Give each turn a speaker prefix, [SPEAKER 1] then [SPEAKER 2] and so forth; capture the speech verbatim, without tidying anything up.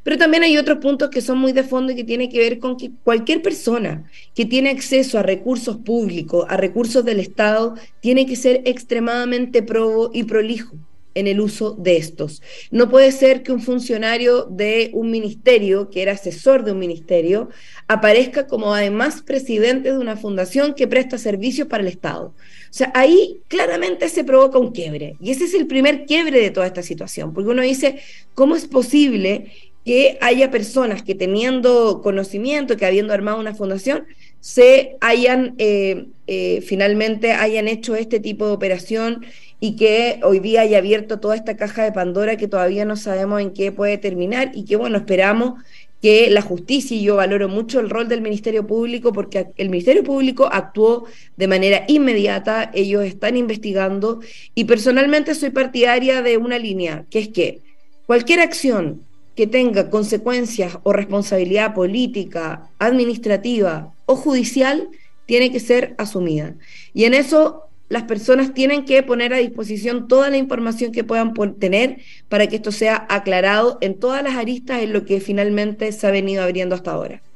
[SPEAKER 1] Pero también hay otros puntos que son muy de fondo y que tiene que ver con que cualquier persona que tiene acceso a recursos públicos, a recursos del Estado, tiene que ser extremadamente probo y prolijo en el uso de estos. No puede ser que un funcionario de un ministerio, que era asesor de un ministerio, aparezca como además presidente de una fundación que presta servicios para el Estado. O sea, ahí claramente se provoca un quiebre. Y ese es el primer quiebre de toda esta situación, porque uno dice, ¿cómo es posible que haya personas que teniendo conocimiento, que habiendo armado una fundación, se hayan, eh, eh, finalmente hayan hecho este tipo de operación y que hoy día haya abierto toda esta caja de Pandora que todavía no sabemos en qué puede terminar y que, bueno, esperamos que la justicia, y yo valoro mucho el rol del Ministerio Público porque el Ministerio Público actuó de manera inmediata, ellos están investigando y personalmente soy partidaria de una línea, que es que cualquier acción que tenga consecuencias o responsabilidad política, administrativa o judicial tiene que ser asumida. Y en eso las personas tienen que poner a disposición toda la información que puedan tener para que esto sea aclarado en todas las aristas en lo que finalmente se ha venido abriendo hasta ahora.